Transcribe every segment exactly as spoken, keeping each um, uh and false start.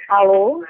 Alô?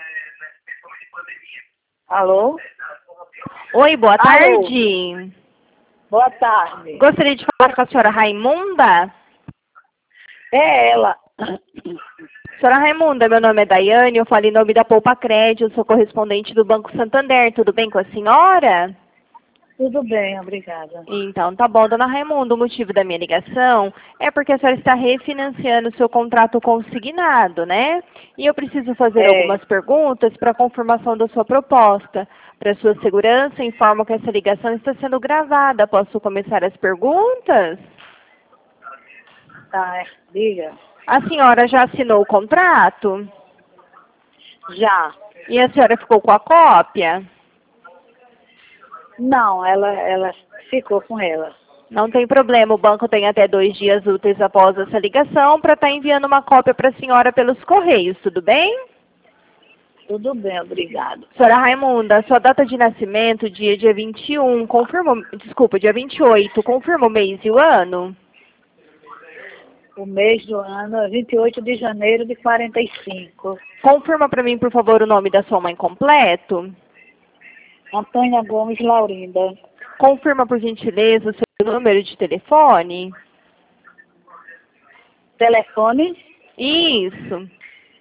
Alô? Oi, boa Alô? tarde. Boa tarde. Gostaria de falar com a senhora Raimunda. É ela. Senhora Raimunda, meu nome é Daiane, eu falo em nome da Poupa Crédito, eu sou correspondente do Banco Santander. Tudo bem com a senhora? Tudo bem, obrigada. Então, tá bom, dona Raimunda, o motivo da minha ligação é porque a senhora está refinanciando o seu contrato consignado, né? E eu preciso fazer É. algumas perguntas para confirmação da sua proposta. Para sua segurança, informo que essa ligação está sendo gravada. Posso começar as perguntas? Tá, é. Diga. A senhora já assinou o contrato? Já. E a senhora ficou com a cópia? Não, ela, ela ficou com ela. Não tem problema, o banco tem até dois dias úteis após essa ligação para estar enviando uma cópia para a senhora pelos correios, tudo bem? Tudo bem, obrigado. Senhora Raimunda, sua data de nascimento, dia, dia vinte e um, confirma, desculpa, dia vinte e oito, confirma o mês e o ano? O mês do ano é vinte e oito de janeiro de quarenta e cinco. Confirma para mim, por favor, o nome da sua mãe completo? Antônia Gomes Laurinda. Confirma, por gentileza, o seu número de telefone? Telefone? Isso.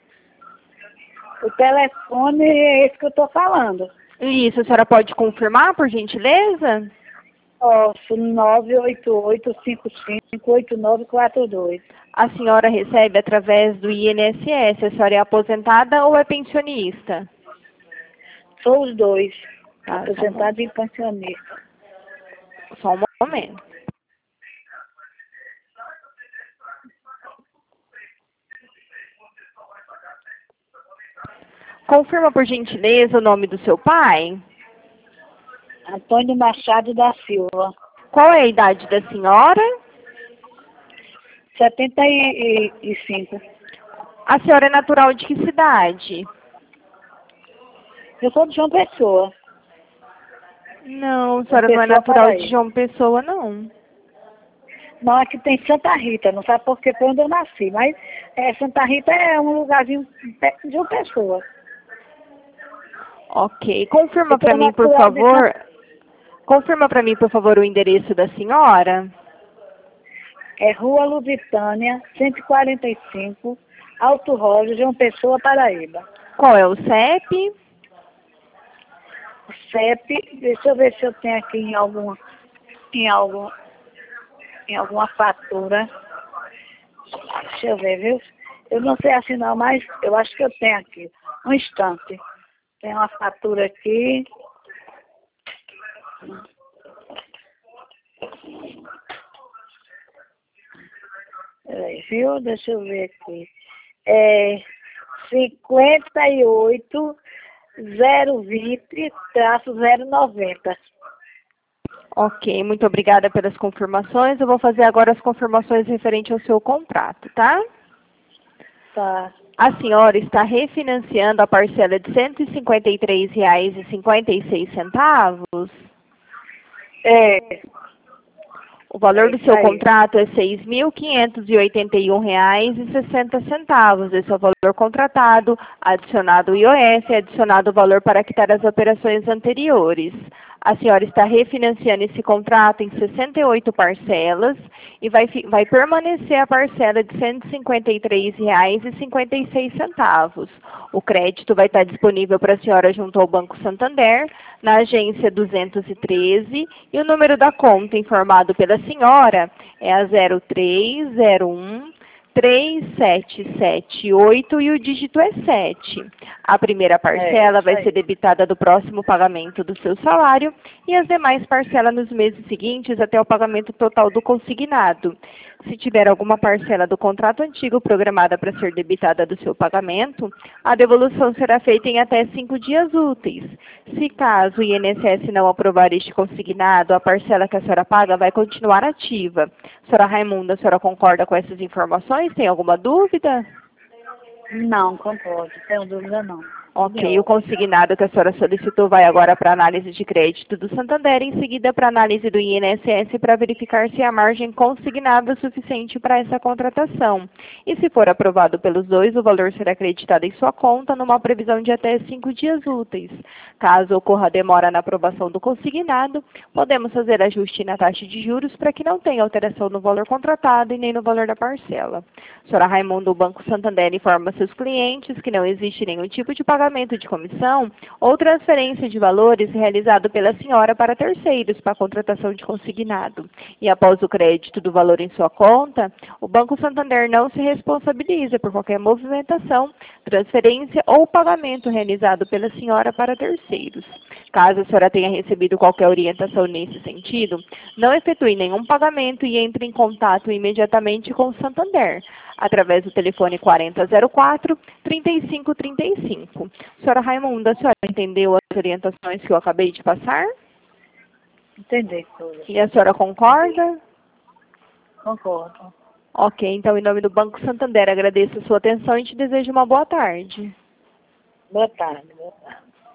O telefone é esse que eu estou falando. Isso, a senhora pode confirmar, por gentileza? Posso, nove oito oito cinco cinco oito nove quatro dois. A senhora recebe através do I N S S. A senhora é aposentada ou é pensionista? Sou os dois, Tá, aposentado e pensionista. só um momento. Confirma, por gentileza, o nome do seu pai? Antônio Machado da Silva. Qual é a idade da senhora? setenta e cinco. A senhora é natural de que cidade? Eu sou de João Pessoa. Não, a senhora não é Pessoa, natural Paraíba. de João Pessoa, não. Não, aqui tem Santa Rita, não sabe por que foi onde eu nasci, mas é, Santa Rita é um lugarzinho perto de João Pessoa. Ok. Confirma Eu para sou mim, por natural de favor. Confirma para mim, por favor, o endereço da senhora. É Rua Lusitânia, cento e quarenta e cinco, Alto Rosa, João Pessoa, Paraíba. Qual é o C E P? O C E P, deixa eu ver se eu tenho aqui em algum, em algum, em alguma fatura. Deixa eu ver, viu? Eu não sei assim não, mas eu acho que eu tenho aqui. Um instante. Tem uma fatura aqui. Peraí, viu? Deixa eu ver aqui. É cinquenta e oito, zero vinte, traço zero noventa. Ok, muito obrigada pelas confirmações. Eu vou fazer agora as confirmações referentes ao seu contrato, tá? Tá. A senhora está refinanciando a parcela de cento e cinquenta e três reais e cinquenta e seis centavos? É. O valor É do isso seu aí. contrato é seis mil quinhentos e oitenta e um reais e sessenta centavos. Esse é o valor contratado, adicionado o I O F, adicionado o valor para quitar as operações anteriores. A senhora está refinanciando esse contrato em sessenta e oito parcelas e vai, fi- vai permanecer a parcela de cento e cinquenta e três reais e cinquenta e seis centavos. O crédito vai estar disponível para a senhora junto ao Banco Santander, na agência duzentos e treze, e o número da conta informado pela senhora é a zero três zero um três sete sete oito e o dígito é sete. A primeira parcela É, isso vai aí. ser debitada do próximo pagamento do seu salário e as demais parcelas nos meses seguintes até o pagamento total do consignado. Se tiver alguma parcela do contrato antigo programada para ser debitada do seu pagamento, a devolução será feita em até cinco dias úteis. Se caso o I N S S não aprovar este consignado, a parcela que a senhora paga vai continuar ativa. Senhora Raimunda, a senhora concorda com essas informações? Tem alguma dúvida? Não, concordo. Não tenho dúvida não. Ok, o consignado que a senhora solicitou vai agora para análise de crédito do Santander, em seguida para análise do I N S S para verificar se a margem consignada é suficiente para essa contratação. E se for aprovado pelos dois, o valor será acreditado em sua conta numa previsão de até cinco dias úteis. Caso ocorra demora na aprovação do consignado, podemos fazer ajuste na taxa de juros para que não tenha alteração no valor contratado e nem no valor da parcela. Senhora Raimundo, o Banco Santander informa seus clientes que não existe nenhum tipo de pagamento de comissão ou transferência de valores realizado pela senhora para terceiros para a contratação de consignado. E após o crédito do valor em sua conta, o Banco Santander não se responsabiliza por qualquer movimentação, transferência ou pagamento realizado pela senhora para terceiros. Caso a senhora tenha recebido qualquer orientação nesse sentido, não efetue nenhum pagamento e entre em contato imediatamente com o Santander, através do telefone quarenta zero quatro, trinta e cinco trinta e cinco. Senhora Raimunda, a senhora entendeu as orientações que eu acabei de passar? Entendi tudo. E a senhora concorda? Concordo. Ok, então em nome do Banco Santander agradeço a sua atenção e te desejo uma boa tarde. Boa tarde, boa tarde.